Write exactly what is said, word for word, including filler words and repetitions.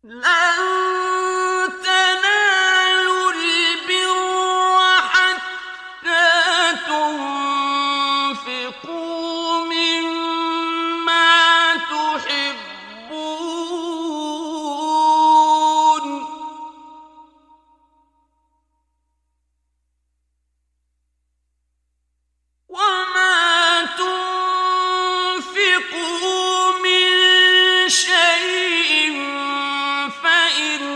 لَن تَنَالُوا الْبِرَّ حَتَّىٰ تُنفِقُوا مِمَّا تُحِبُّونَ ۚ وَمَا تُنفِقُوا مِن شَيْءٍ فَإِنَّ